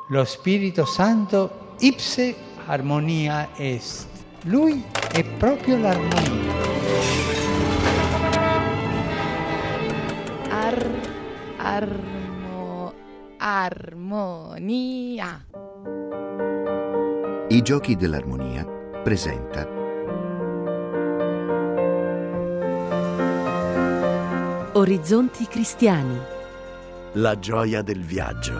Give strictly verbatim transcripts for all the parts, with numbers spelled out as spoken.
Lo Spirito Santo ipse armonia est. Lui è proprio l'armonia. Ar, armo, armonia. I Giochi dell'Armonia presenta Orizzonti cristiani. La gioia del viaggio.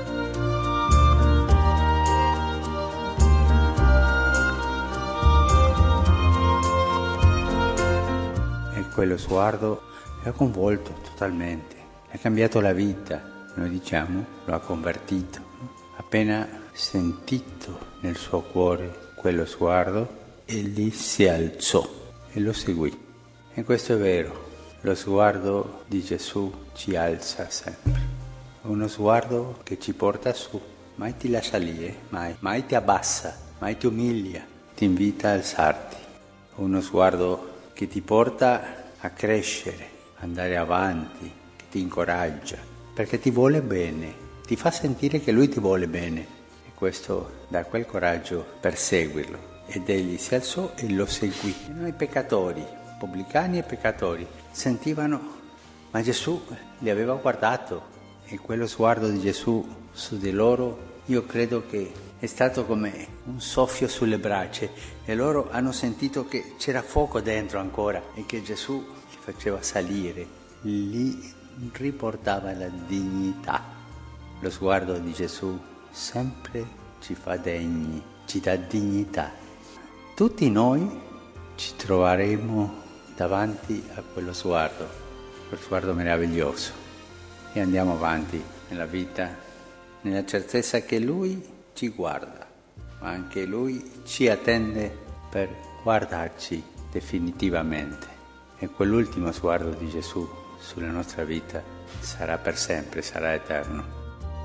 E quello sguardo mi ha convolto totalmente, mi ha cambiato la vita, noi diciamo, lo ha convertito. Appena sentito nel suo cuore quello sguardo, egli si alzò e lo seguì. E questo è vero. Lo sguardo di Gesù ci alza sempre, uno sguardo che ci porta su, mai ti lascia lì, eh? mai, mai ti abbassa, mai ti umilia, ti invita a alzarti, uno sguardo che ti porta a crescere, andare avanti, che ti incoraggia, perché ti vuole bene, ti fa sentire che lui ti vuole bene e questo dà quel coraggio per seguirlo. Ed egli si alzò e lo seguì. E noi peccatori, pubblicani e peccatori, sentivano, ma Gesù li aveva guardato e quello sguardo di Gesù su di loro, io credo che è stato come un soffio sulle braccia e loro hanno sentito che c'era fuoco dentro ancora e che Gesù li faceva salire, li riportava la dignità. Lo sguardo di Gesù sempre ci fa degni, ci dà dignità. Tutti noi ci troveremo davanti a quello sguardo, quel sguardo meraviglioso, e andiamo avanti nella vita, nella certezza che Lui ci guarda, ma anche Lui ci attende per guardarci definitivamente. E quell'ultimo sguardo di Gesù sulla nostra vita sarà per sempre, sarà eterno.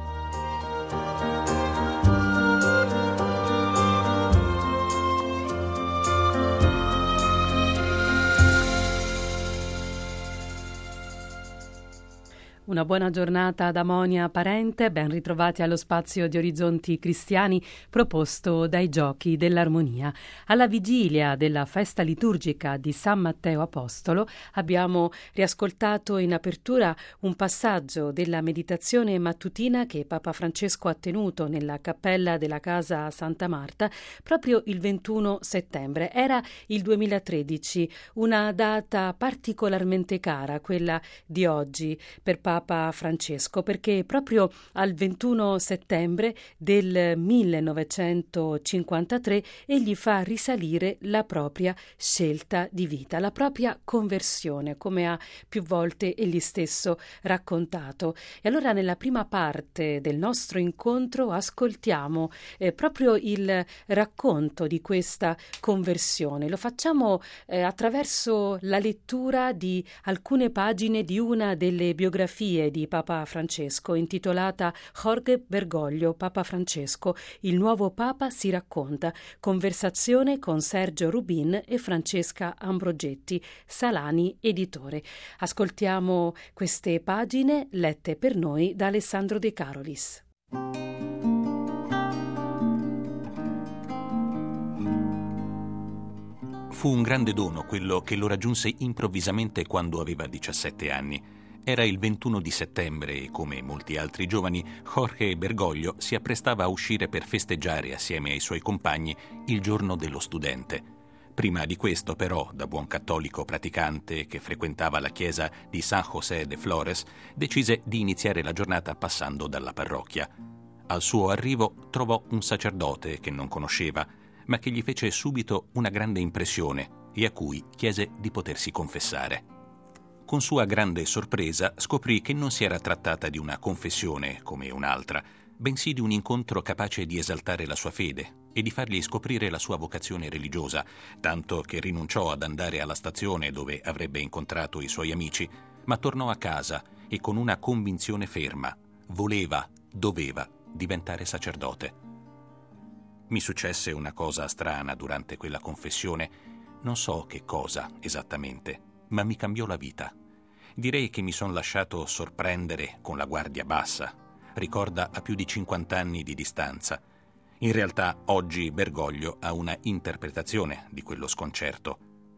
Una buona giornata da Monia Parente, ben ritrovati allo spazio di Orizzonti Cristiani proposto dai Giochi dell'Armonia. Alla vigilia della festa liturgica di San Matteo Apostolo abbiamo riascoltato in apertura un passaggio della meditazione mattutina che Papa Francesco ha tenuto nella cappella della Casa Santa Marta proprio il ventuno settembre. Era il duemilatredici, una data particolarmente cara, quella di oggi per Papa Papa Francesco, perché proprio al ventuno settembre del millenovecentocinquantatré egli fa risalire la propria scelta di vita, la propria conversione, come ha più volte egli stesso raccontato. E allora nella prima parte del nostro incontro ascoltiamo eh, proprio il racconto di questa conversione. Lo facciamo eh, attraverso la lettura di alcune pagine di una delle biografie di Papa Francesco, intitolata Jorge Bergoglio, Papa Francesco, il nuovo Papa si racconta, conversazione con Sergio Rubin e Francesca Ambrogetti, Salani editore. Ascoltiamo queste pagine lette per noi da Alessandro De Carolis. Fu un grande dono quello che lo raggiunse improvvisamente quando aveva diciassette anni. Era il ventuno di settembre e, come molti altri giovani, Jorge Bergoglio si apprestava a uscire per festeggiare assieme ai suoi compagni il giorno dello studente. Prima di questo, però, da buon cattolico praticante che frequentava la chiesa di San José de Flores, decise di iniziare la giornata passando dalla parrocchia. Al suo arrivo trovò un sacerdote che non conosceva, ma che gli fece subito una grande impressione e a cui chiese di potersi confessare. Con sua grande sorpresa scoprì che non si era trattata di una confessione come un'altra, bensì di un incontro capace di esaltare la sua fede e di fargli scoprire la sua vocazione religiosa, tanto che rinunciò ad andare alla stazione dove avrebbe incontrato i suoi amici, ma tornò a casa e con una convinzione ferma: voleva, doveva diventare sacerdote. Mi successe una cosa strana durante quella confessione, non so che cosa esattamente, ma mi cambiò la vita. Direi che mi son lasciato sorprendere con la guardia bassa, ricorda a più di cinquanta anni di distanza. In realtà oggi Bergoglio ha una interpretazione di quello sconcerto.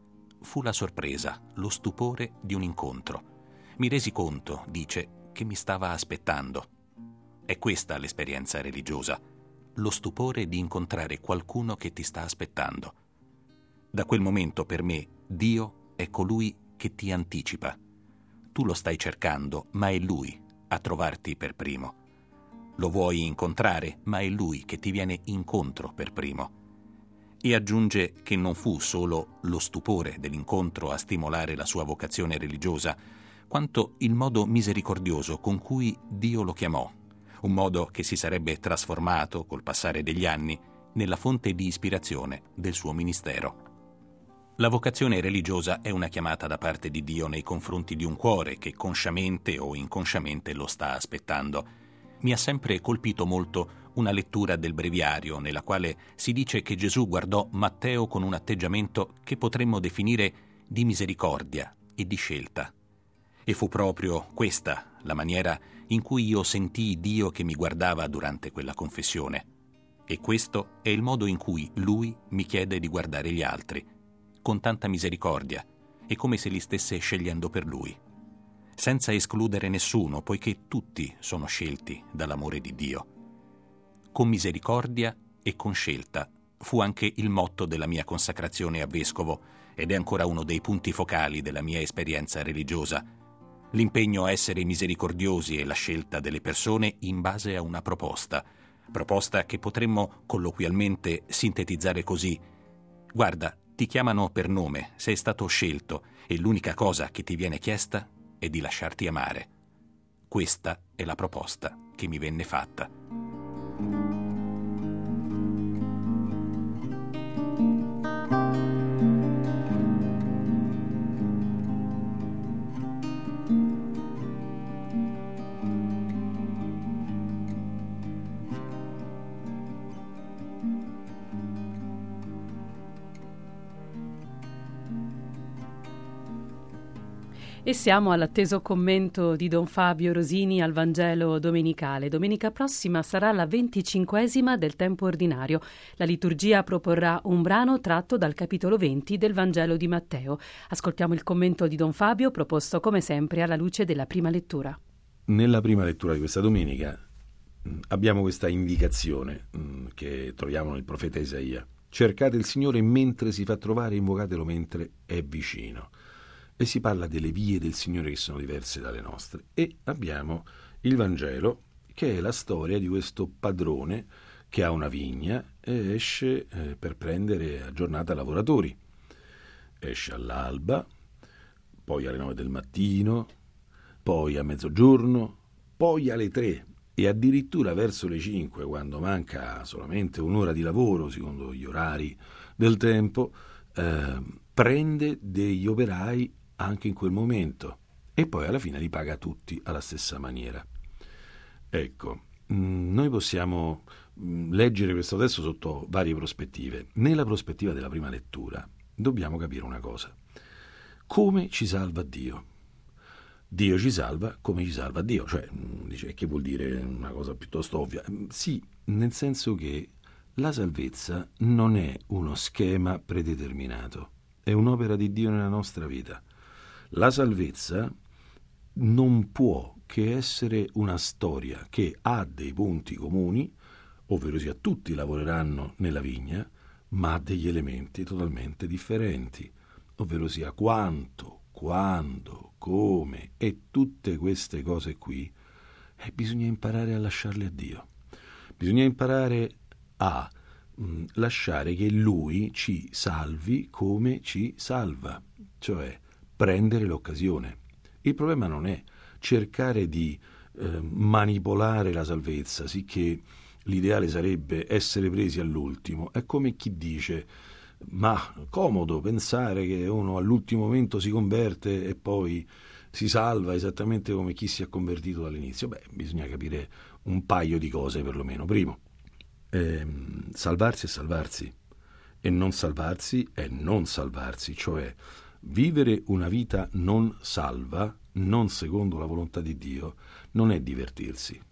Fu la sorpresa, lo stupore di un incontro. Mi resi conto, dice, che mi stava aspettando. È questa l'esperienza religiosa, lo stupore di incontrare qualcuno che ti sta aspettando. Da quel momento per me Dio è colui che ti anticipa. Tu lo stai cercando, ma è Lui a trovarti per primo. Lo vuoi incontrare, ma è Lui che ti viene incontro per primo. E aggiunge che non fu solo lo stupore dell'incontro a stimolare la sua vocazione religiosa, quanto il modo misericordioso con cui Dio lo chiamò, un modo che si sarebbe trasformato, col passare degli anni, nella fonte di ispirazione del suo ministero. La vocazione religiosa è una chiamata da parte di Dio nei confronti di un cuore che consciamente o inconsciamente lo sta aspettando. Mi ha sempre colpito molto una lettura del breviario nella quale si dice che Gesù guardò Matteo con un atteggiamento che potremmo definire di misericordia e di scelta. E fu proprio questa la maniera in cui io sentii Dio che mi guardava durante quella confessione. E questo è il modo in cui Lui mi chiede di guardare gli altri, con tanta misericordia e come se li stesse scegliendo per Lui, senza escludere nessuno, poiché tutti sono scelti dall'amore di Dio. Con misericordia e con scelta fu anche il motto della mia consacrazione a vescovo ed è ancora uno dei punti focali della mia esperienza religiosa. L'impegno a essere misericordiosi e la scelta delle persone in base a una proposta, proposta che potremmo colloquialmente sintetizzare così: guarda, ti chiamano per nome, sei stato scelto e l'unica cosa che ti viene chiesta è di lasciarti amare. Questa è la proposta che mi venne fatta. E siamo all'atteso commento di Don Fabio Rosini al Vangelo domenicale. Domenica prossima sarà la venticinquesima del tempo ordinario. La liturgia proporrà un brano tratto dal capitolo venti del Vangelo di Matteo. Ascoltiamo il commento di Don Fabio, proposto come sempre alla luce della prima lettura. Nella prima lettura di questa domenica abbiamo questa indicazione che troviamo nel profeta Isaia: cercate il Signore mentre si fa trovare, invocatelo mentre è vicino. E si parla delle vie del Signore che sono diverse dalle nostre. E abbiamo il Vangelo, che è la storia di questo padrone che ha una vigna e esce eh, per prendere a giornata lavoratori. Esce all'alba, poi alle nove del mattino, poi a mezzogiorno, poi alle tre e addirittura verso le cinque, quando manca solamente un'ora di lavoro, secondo gli orari del tempo, eh, prende degli operai anche in quel momento e poi alla fine li paga tutti alla stessa maniera. Ecco, noi possiamo leggere questo testo sotto varie prospettive. Nella prospettiva della prima lettura dobbiamo capire una cosa: come ci salva Dio? Dio ci salva come ci salva Dio, cioè dice, che vuol dire una cosa piuttosto ovvia. Sì, nel senso che la salvezza non è uno schema predeterminato, è un'opera di Dio nella nostra vita. La salvezza non può che essere una storia che ha dei punti comuni, ovvero sia tutti lavoreranno nella vigna, ma ha degli elementi totalmente differenti, ovvero sia quanto, quando, come e tutte queste cose qui, eh, bisogna imparare a lasciarle a Dio. Bisogna imparare a mh, lasciare che Lui ci salvi come ci salva, cioè prendere l'occasione. Il problema non è cercare di eh, manipolare la salvezza, sicché l'ideale sarebbe essere presi all'ultimo. È come chi dice: ma comodo pensare che uno all'ultimo momento si converte e poi si salva esattamente come chi si è convertito dall'inizio. Beh, bisogna capire un paio di cose perlomeno. Primo, ehm, salvarsi è salvarsi, e non salvarsi è non salvarsi, cioè vivere una vita non salva, non secondo la volontà di Dio, non è divertirsi.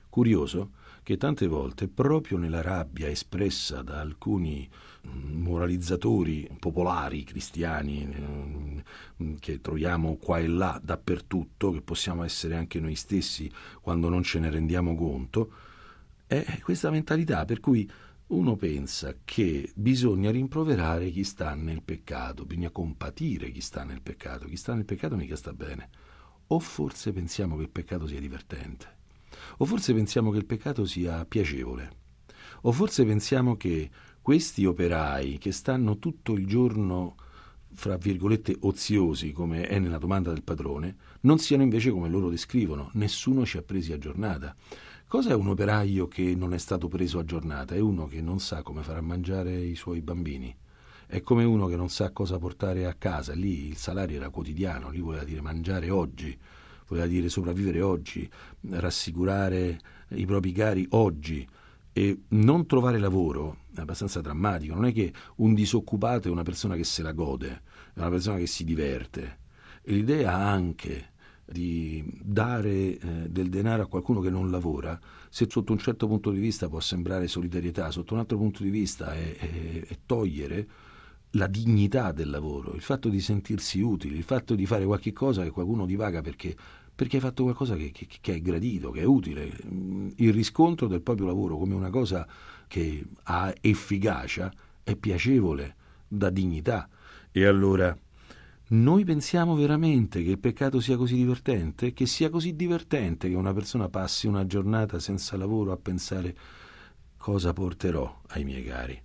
Curioso che tante volte, proprio nella rabbia espressa da alcuni moralizzatori popolari cristiani che troviamo qua e là dappertutto, che possiamo essere anche noi stessi quando non ce ne rendiamo conto, è questa mentalità per cui uno pensa che bisogna rimproverare chi sta nel peccato, bisogna compatire chi sta nel peccato, chi sta nel peccato mica sta bene. O forse pensiamo che il peccato sia divertente, o forse pensiamo che il peccato sia piacevole, o forse pensiamo che questi operai che stanno tutto il giorno, fra virgolette, oziosi, come è nella domanda del padrone, non siano invece come loro descrivono. Nessuno ci ha presi a giornata. Cosa è un operaio che non è stato preso a giornata? È uno che non sa come far mangiare i suoi bambini. È come uno che non sa cosa portare a casa. Lì il salario era quotidiano, lì voleva dire mangiare oggi, voleva dire sopravvivere oggi, rassicurare i propri cari oggi. E non trovare lavoro è abbastanza drammatico. Non è che un disoccupato è una persona che se la gode, è una persona che si diverte. E l'idea anche di dare eh, del denaro a qualcuno che non lavora, se sotto un certo punto di vista può sembrare solidarietà, sotto un altro punto di vista è, è, è togliere la dignità del lavoro, il fatto di sentirsi utili, il fatto di fare qualche cosa che qualcuno ti paga perché perché hai fatto qualcosa che, che, che è gradito, che è utile. Il riscontro del proprio lavoro come una cosa che ha efficacia è piacevole, dà dignità. E allora noi pensiamo veramente che il peccato sia così divertente? Che sia così divertente che una persona passi una giornata senza lavoro a pensare cosa porterò ai miei cari?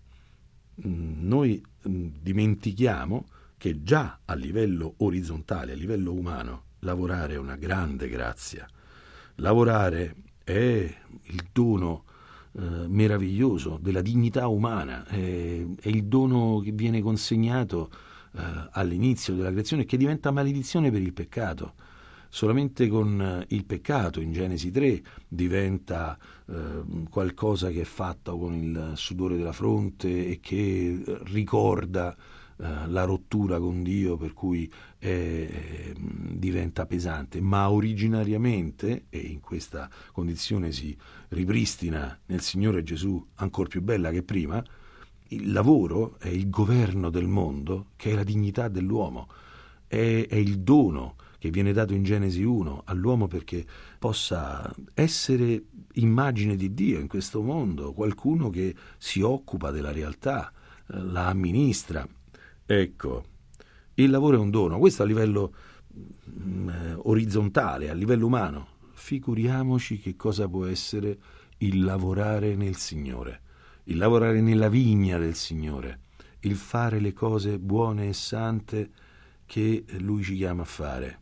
Noi dimentichiamo che già a livello orizzontale, a livello umano, lavorare è una grande grazia. Lavorare è il dono eh, meraviglioso della dignità umana, è, è il dono che viene consegnato eh, all'inizio della creazione e che diventa maledizione per il peccato. Solamente con il peccato, in Genesi tre, diventa eh, qualcosa che è fatto con il sudore della fronte e che ricorda Uh, la rottura con Dio, per cui eh, diventa pesante, ma originariamente, e in questa condizione si ripristina nel Signore Gesù ancor più bella che prima, il lavoro è il governo del mondo, che è la dignità dell'uomo, è, è il dono che viene dato in Genesi uno all'uomo perché possa essere immagine di Dio in questo mondo, qualcuno che si occupa della realtà, eh, la amministra. Ecco, il lavoro è un dono, questo a livello mh, orizzontale, a livello umano. Figuriamoci che cosa può essere il lavorare nel Signore, il lavorare nella vigna del Signore, il fare le cose buone e sante che Lui ci chiama a fare.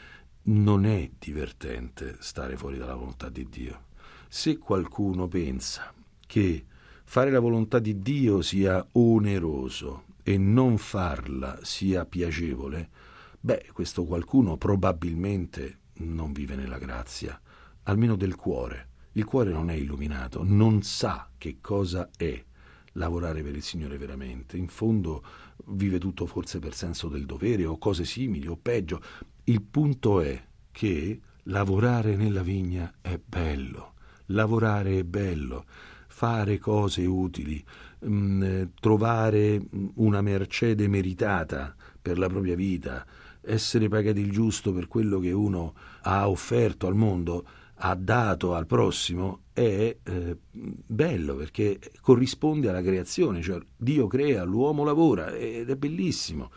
Non è divertente stare fuori dalla volontà di Dio. Se qualcuno pensa che fare la volontà di Dio sia oneroso e non farla sia piacevole, beh, questo qualcuno probabilmente non vive nella grazia, almeno del cuore. Il cuore non è illuminato, non sa che cosa è lavorare per il Signore veramente. In fondo vive tutto forse per senso del dovere o cose simili o peggio. Il punto è che lavorare nella vigna è bello, lavorare è bello, fare cose utili, mh, trovare una mercede meritata per la propria vita, essere pagati il giusto per quello che uno ha offerto al mondo, ha dato al prossimo, è eh, bello perché corrisponde alla creazione, cioè Dio crea, l'uomo lavora ed è bellissimo.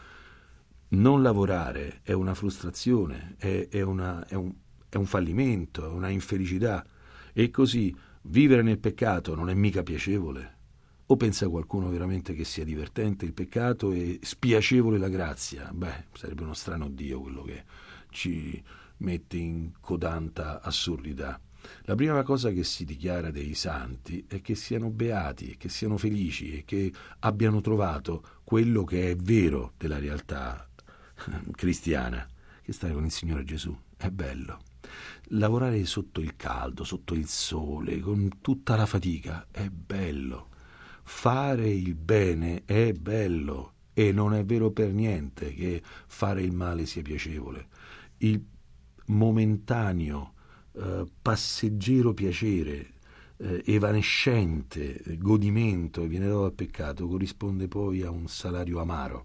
Non lavorare è una frustrazione, è, è, una, è, un, è un fallimento, è una infelicità, e così vivere nel peccato non è mica piacevole. O pensa qualcuno veramente che sia divertente il peccato e spiacevole la grazia? Beh, sarebbe uno strano Dio quello che ci mette in codanta assurdità. La prima cosa che si dichiara dei santi è che siano beati, che siano felici e che abbiano trovato quello che è vero della realtà cristiana, che stare con il Signore Gesù è bello. Lavorare sotto il caldo, sotto il sole, con tutta la fatica, è bello. Fare il bene è bello e non è vero per niente che fare il male sia piacevole. Il momentaneo eh, passeggero piacere, eh, evanescente godimento che viene dato dal peccato, corrisponde poi a un salario amaro.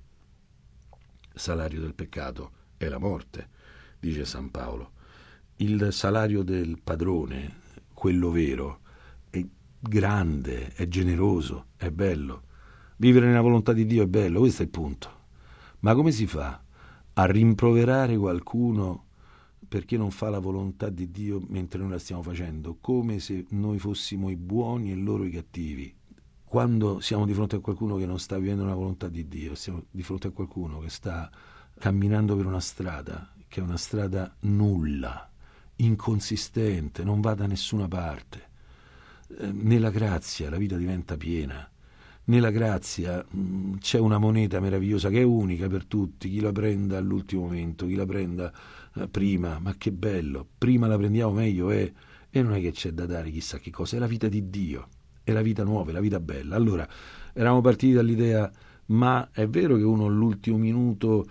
Il salario del peccato è la morte, dice San Paolo. Il salario del padrone, quello vero, è grande, è generoso, è bello. Vivere nella volontà di Dio è bello, questo è il punto. Ma come si fa a rimproverare qualcuno perché non fa la volontà di Dio mentre noi la stiamo facendo? Come se noi fossimo i buoni e loro i cattivi. Quando siamo di fronte a qualcuno che non sta vivendo la volontà di Dio, siamo di fronte a qualcuno che sta camminando per una strada, che è una strada nulla, inconsistente, non va da nessuna parte. Eh, nella grazia la vita diventa piena. Nella grazia mh, c'è una moneta meravigliosa che è unica per tutti, chi la prenda all'ultimo momento, chi la prenda eh, prima, ma che bello, prima la prendiamo meglio è, e non è che c'è da dare chissà che cosa, è la vita di Dio, è la vita nuova, è la vita bella. Allora, eravamo partiti dall'idea, ma è vero che uno all'ultimo minuto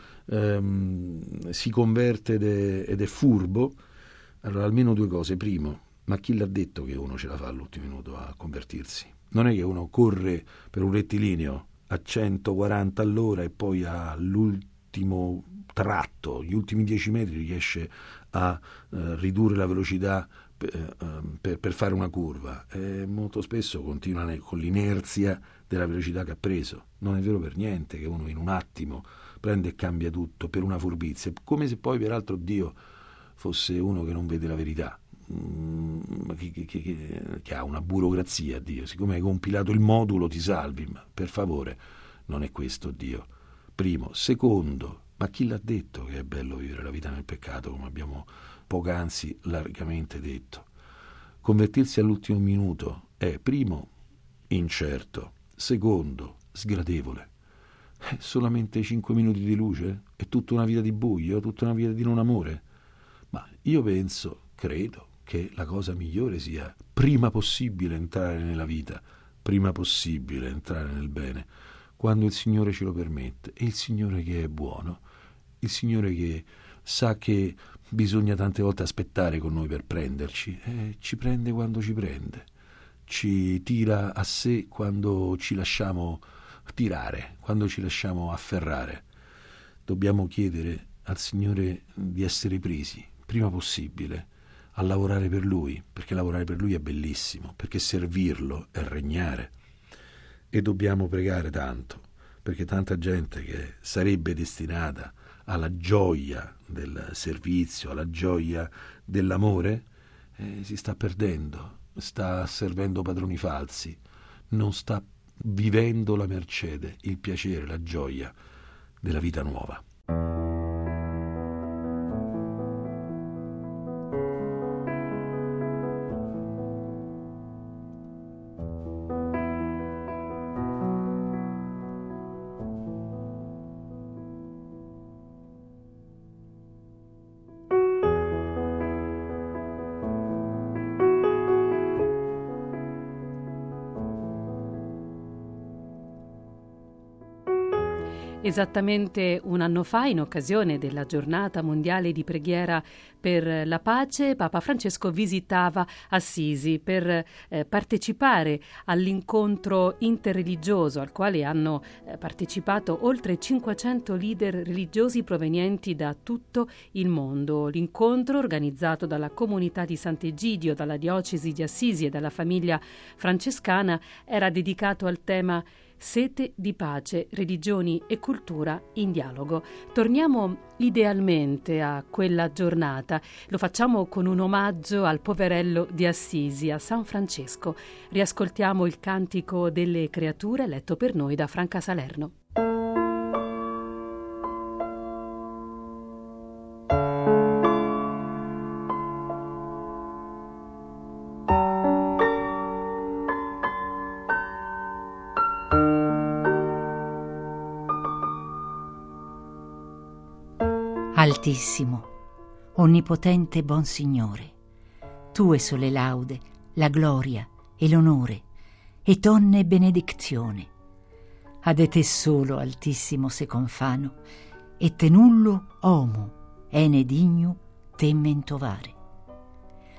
ehm, si converte ed è, ed è furbo? Allora, almeno due cose. Primo, ma chi l'ha detto che uno ce la fa all'ultimo minuto a convertirsi? Non è che uno corre per un rettilineo a centoquaranta all'ora e poi all'ultimo tratto, gli ultimi dieci metri, riesce a eh, ridurre la velocità per, per, per fare una curva. E molto spesso continua con l'inerzia della velocità che ha preso. Non è vero per niente che uno in un attimo prende e cambia tutto per una furbizia, come se poi peraltro Dio fosse uno che non vede la verità. Che, che, che, che ha una burocrazia Dio, siccome hai compilato il modulo ti salvi, ma per favore non è questo Dio. Primo. Secondo, ma chi l'ha detto che è bello vivere la vita nel peccato, come abbiamo poc'anzi largamente detto? Convertirsi all'ultimo minuto è, primo, incerto, secondo, sgradevole. È solamente cinque minuti di luce? È tutta una vita di buio, tutta una vita di non amore? Ma io penso, credo che la cosa migliore sia prima possibile entrare nella vita, prima possibile entrare nel bene, quando il Signore ce lo permette. E il Signore che è buono, il Signore che sa che bisogna tante volte aspettare con noi per prenderci, e ci prende quando ci prende, ci tira a sé quando ci lasciamo tirare, quando ci lasciamo afferrare. Dobbiamo chiedere al Signore di essere presi prima possibile a lavorare per Lui, perché lavorare per Lui è bellissimo, perché servirlo è regnare. E dobbiamo pregare tanto, perché tanta gente che sarebbe destinata alla gioia del servizio, alla gioia dell'amore, eh, si sta perdendo, sta servendo padroni falsi, non sta vivendo la mercede, il piacere, la gioia della vita nuova. Esattamente un anno fa, in occasione della giornata mondiale di preghiera per la pace, Papa Francesco visitava Assisi per eh, partecipare all'incontro interreligioso al quale hanno eh, partecipato oltre cinquecento leader religiosi provenienti da tutto il mondo. L'incontro, organizzato dalla comunità di Sant'Egidio, dalla diocesi di Assisi e dalla famiglia francescana, era dedicato al tema Sete di pace, religioni e cultura in dialogo. Torniamo idealmente a quella giornata. Lo facciamo con un omaggio al poverello di Assisi, a San Francesco. Riascoltiamo il Cantico delle Creature, letto per noi da Franca Salerno. Altissimo, onnipotente buon Signore, tue sono le laude, la gloria e l'onore, e tonne e benedizione. Ad te solo, Altissimo, se confano, e te nullo omo ene digno temmen tovare.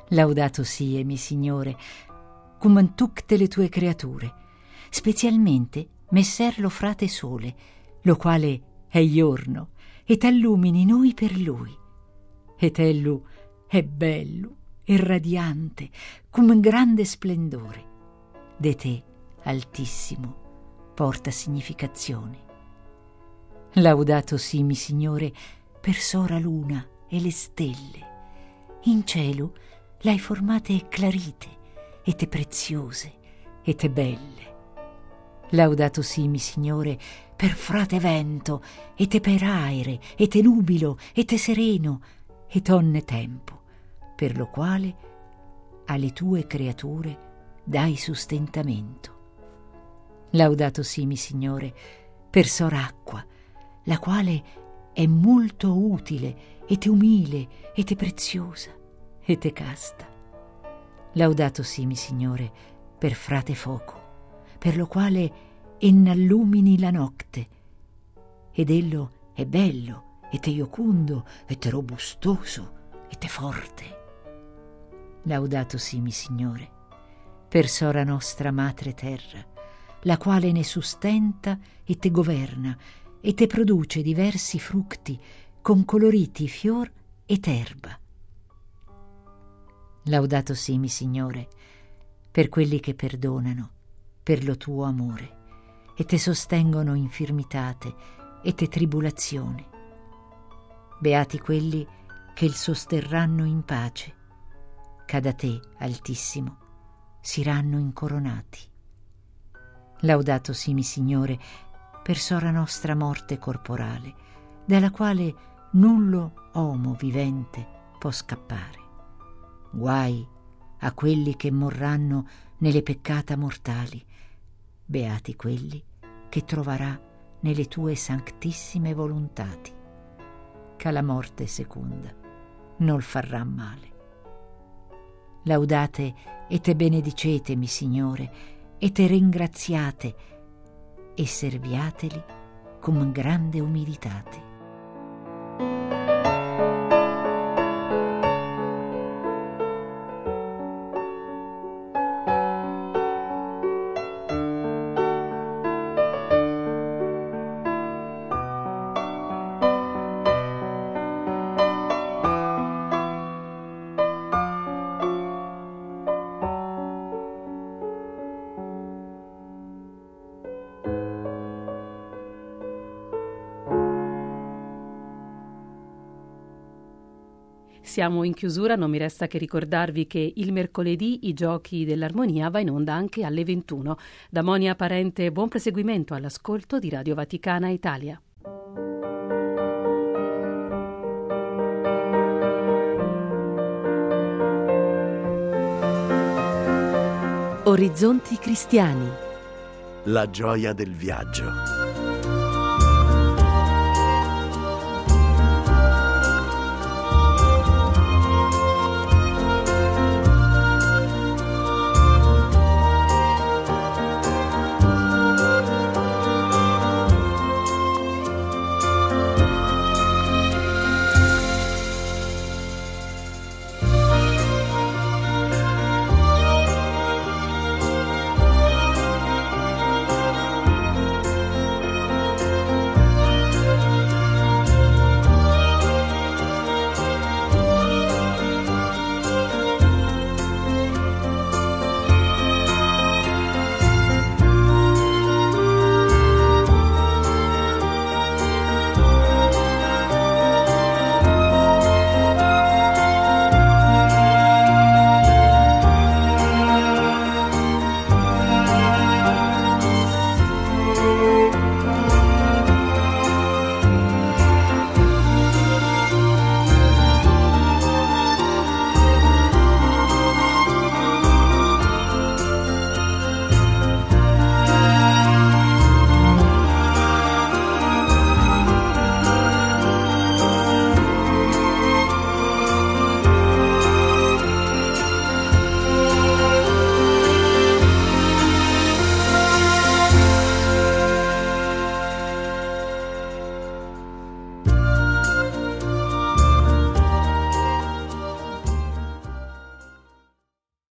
Laudato sia, mi Signore, cum in tutte le tue creature, specialmente messer lo frate sole, lo quale è giorno, e t'allumini noi per lui. Et ellu è bello e radiante, cum in grande splendore. De te, Altissimo, porta significazione. Laudato sia, mi Signore, per sora luna e le stelle. In cielo l'hai formate clarite, e te preziose, e te belle. Laudato sia, mi Signore, per frate vento, e te per aere, e te nubilo, e te sereno, e tonne tempo, per lo quale alle tue creature dai sustentamento. Laudato sia, mi Signore, per sor acqua, la quale è molto utile, e te umile, e te preziosa, e te casta. Laudato sia, mi Signore, per frate fuoco, per lo quale ennallumini la notte, ed ello è bello, e te iocundo, e te robustoso, e te forte. Laudato sia, mi Signore, per sora nostra madre terra, la quale ne sustenta e te governa, e te produce diversi frutti con coloriti fior e terba. Laudato sia, mi Signore, per quelli che perdonano per lo tuo amore, e te sostengono infirmitate e te tribulazioni. Beati quelli che il sosterranno in pace, che da te, Altissimo, siranno incoronati. Laudato sia, mi Signore, per sora nostra morte corporale, dalla quale nullo uomo vivente può scappare. Guai a quelli che morranno nelle peccata mortali, beati quelli che troverà nelle tue sanctissime volontati, che la morte seconda non farà male. Laudate e te benedicete, mi Signore, e te ringraziate e serviateli con grande umilitate. Siamo in chiusura, non mi resta che ricordarvi che il mercoledì i Giochi dell'Armonia va in onda anche alle ventuno. Da Monia Parente, buon proseguimento all'ascolto di Radio Vaticana Italia. Orizzonti cristiani. La gioia del viaggio.